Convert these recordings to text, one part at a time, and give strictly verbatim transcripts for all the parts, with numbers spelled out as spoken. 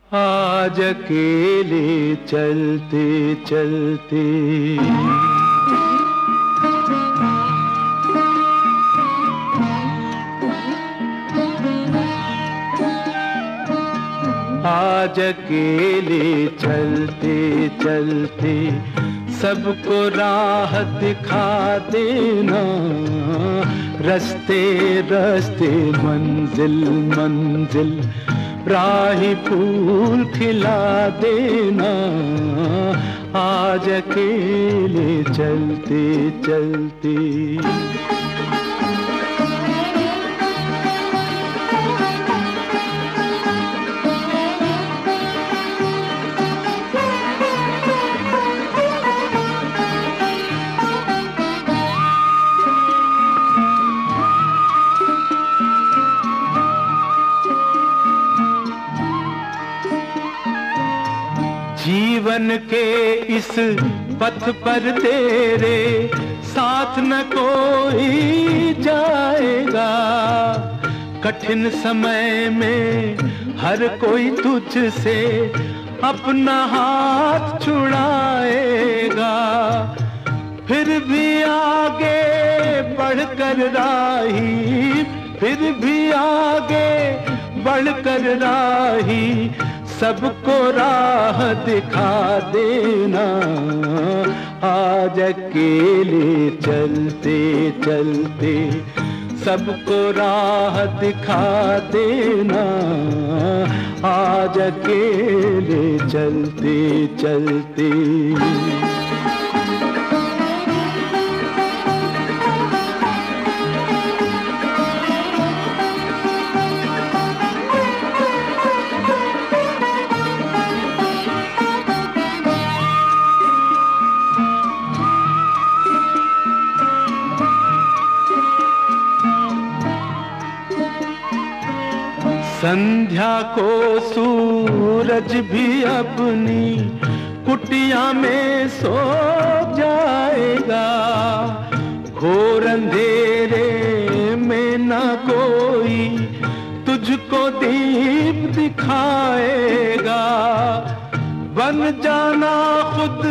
आज अकेले चलते चलते आज अकेले चलते चलते सबको राह दिखा देना, रस्ते रस्ते मंजिल मंजिल राही फूल खिला देना। आज अकेले चलते चलते जीवन के इस पथ पर तेरे साथ न कोई जाएगा। कठिन समय में हर कोई तुझसे अपना हाथ छुड़ाएगा। फिर भी आगे बढ़कर राही, फिर भी आगे बढ़कर राही सबको राह दिखा देना। आज अकेले चलते चलते सबको राह दिखा देना। आज अकेले चलते चलते संध्या को सूरज भी अपनी कुटिया में सो जाएगा। घोर अंधेरे में न कोई तुझको दीप दिखाएगा। बन जाना खुद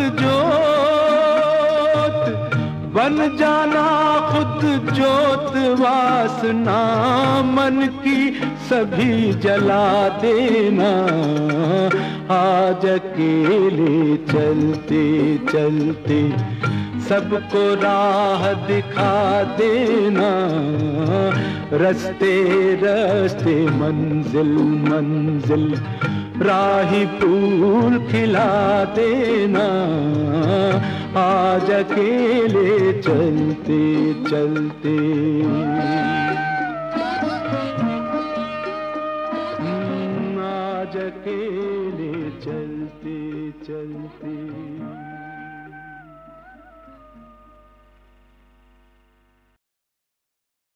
जोत, बन जाना खुद जोत, वासना मन की सभी जला देना। आज अकेले चलते चलते सबको राह दिखा देना। रस्ते रस्ते मंजिल मंजिल राही फूल खिला देना। आज अकेले चलते चलते आज अकेले चलते चलते